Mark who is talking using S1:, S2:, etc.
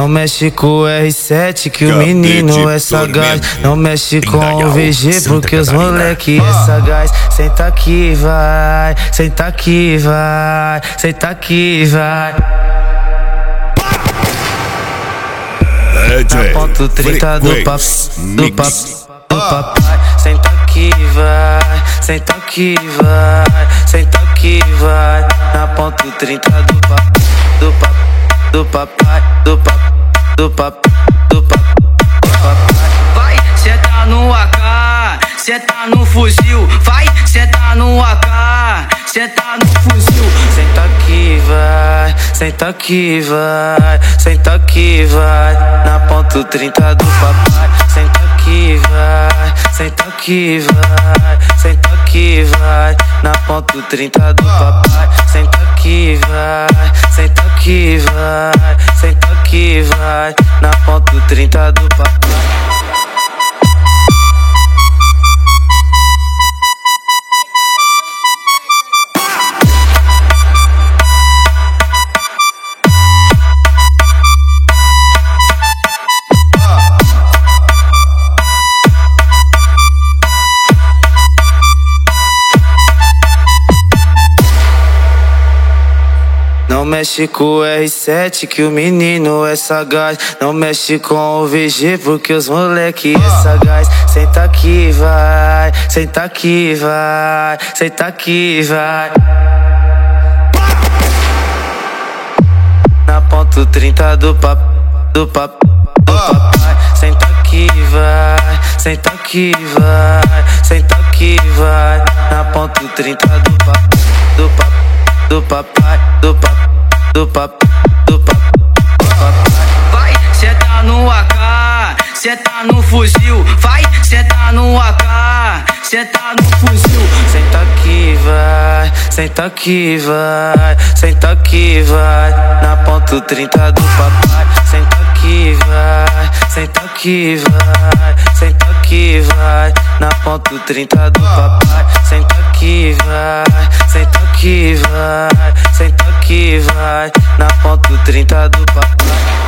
S1: Não mexe com o R7 que o menino é sagaz. Não mexe com o VG porque os moleque é sagaz. Senta aqui, vai, senta aqui, vai, senta aqui, vai. Na ponto 30 do papai. Senta aqui, vai, senta aqui, vai, senta aqui, vai. Na ponto 30 do papai.
S2: Vai, senta no AK, senta no fuzil. Vai, senta no AK, senta no fuzil.
S1: Senta aqui, vai, senta aqui, vai, senta aqui, vai. Na ponto 30 do papai. Senta aqui, vai, senta aqui, vai, senta aqui, vai. Na ponto 30 do papai. Senta aqui, vai, senta aqui, vai, senta aqui, vai. Na ponto 30 do papai. Não mexe com o R7 que o menino é sagaz. Não mexe com o VG porque os moleque é sagaz. Senta aqui, vai, senta aqui, vai, senta aqui, vai. Na ponto 30 do papai. Senta aqui, vai, senta aqui, vai, senta aqui, vai. Na ponto 30 do papai.
S2: Vai, senta no AK, senta no fuzil. Vai, senta no AK, senta no fuzil.
S1: Senta aqui, vai, senta aqui, vai, senta aqui, vai. Na ponto 30 do papai. Senta aqui, vai, senta aqui, vai, senta aqui, vai. Na ponto 30 do papai. Senta aqui, vai, senta aqui, vai, senta aqui, vai. Na ponto 30 do papai.